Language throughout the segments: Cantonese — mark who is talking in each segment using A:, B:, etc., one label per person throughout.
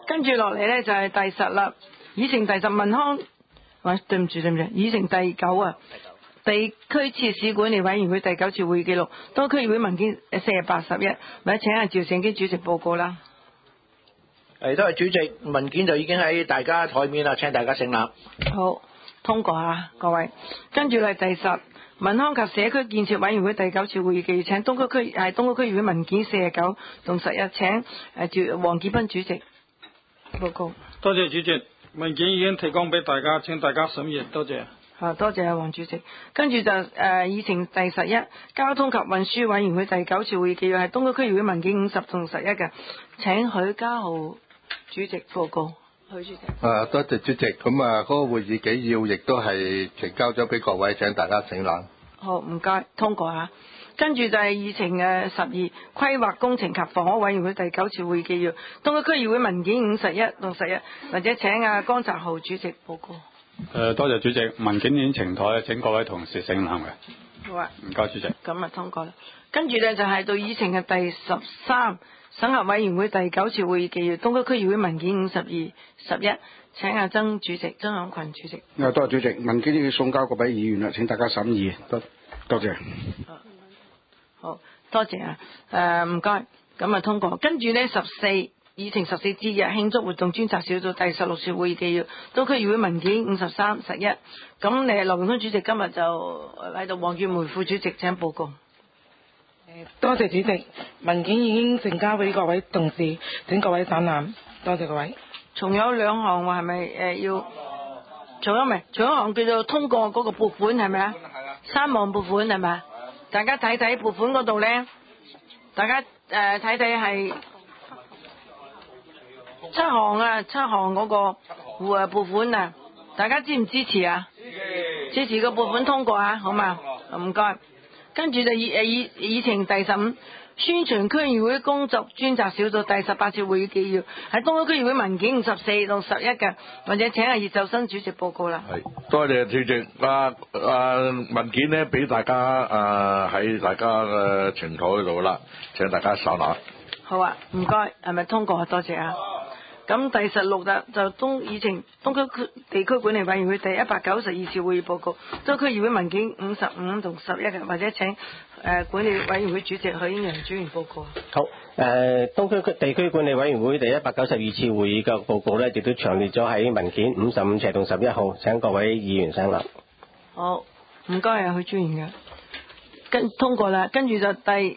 A: 跟住落嚟呢，就係第10啦，議程第10文康，對唔住，議程第9啊，地區設施管理委員會第9次會議記錄，東區議會文件4811，或者請阿趙勝基主席報告啦。
B: 多謝主席，文件就已經喺大家台面啦，請大家省覽。
A: 好，通過啊，各位。跟住係第10，民康及社區建設委員會第9次會議記錄，請東區區議會文件49同11，請黃建斌主席報告。
C: 多謝主席，文件已經提供俾大家，請大家審閱，多謝。
A: 好，多謝黃主席。跟住就議程第11，交通及運輸委員會第9次會議記錄係東區區議會文件50同11嘅，請許家豪主席報告。許主席。
D: 多謝主席。咁嗰個會議紀要亦都係呈交咗俾各位，請大家省覽。
A: 好，唔該，通過嚇。跟住就係議程12，規劃工程及房屋委員會第9次會議紀要，東區區議會文件51同11，或者請江澤豪主席報告。
E: 多謝主席，文件已經呈台，請各位同事省覽嘅。
A: 好啊，
E: 唔該主席。
A: 咁啊通過啦。跟住呢，就係到議程嘅第13，審核委員會第9次會議紀要，東區區議會文件52、11，請曾主席、曾蔭權主席。
F: 多謝主席，文件已經送交各位議員啦，請大家審議。多謝。
A: 好，多謝啊。唔該，咁啊通過。跟住呢14。議程14節日慶祝活動專責小組第16次會議紀要，東區議會文件53、11。咁劉榮通主席今日就喺度，黃建梅副主席請報告。
G: 多謝主席，文件已經呈交俾各位同事，請各位省覽。多謝各位。
A: 仲有2項話係咪要？仲有未？仲有一項叫做通過嗰個撥款係咪啊？3項撥款係咪啊？大家睇睇撥款嗰度呢，大家睇睇係。7項嗰個撥款啊，大家支唔支持啊？支持個撥款通過啊，好嘛？唔該。跟住就議程第15，宣傳區議會工作專責小組第18次會議紀要，喺東區區議會文件54到11嘅，或者請葉秀新主席報告啦。
H: 係，多謝主席。文件呢俾大家喺大家嘅程台嗰度啦，請大家手拿。
A: 好啊，唔該，係咪通過啊？多謝啊。咁第16就議程東區地區管理委員會第192次會議報告，東區議會文件55同11嘅，或者請管理委員會主席許英陽主任報告。
I: 好，東區地區管理委員會第192次會議嘅報告呢，亦都詳列咗喺文件55同11號，請各位議員省覽。
A: 好，唔該啊，許主任嘅，通過啦。跟住就第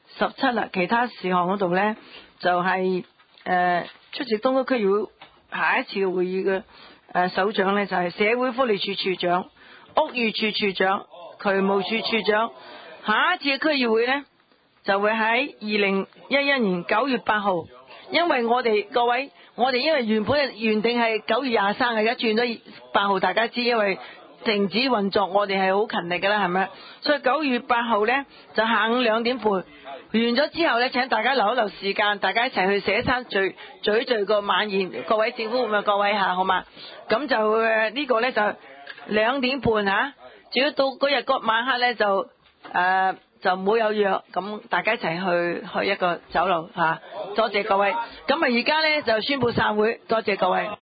A: 17啦，其他事項嗰度呢，就係出席東區區議會下一次會議嘅首長呢，就係社會福利署署長、屋宇署署長、渠務署署長。下一次嘅區議會呢，就會喺2011年9月8號，因為我哋各位，我哋因為原定係9月23嘅，而家轉咗8號，大家知，因為停止運作，我哋係好勤力噶啦，係咪？所以9月8號呢，就下午2點半。完咗之後呢，請大家留一留時間，大家一齊去寫餐聚個晚宴，各位政府咁啊，各位好嘛？咁就呢個呢，就2點半嚇，至於到嗰日嗰晚黑呢，就唔好有約，咁大家一齊去一個酒樓嚇。多謝各位，咁啊而家呢，就宣佈散會，多謝各位。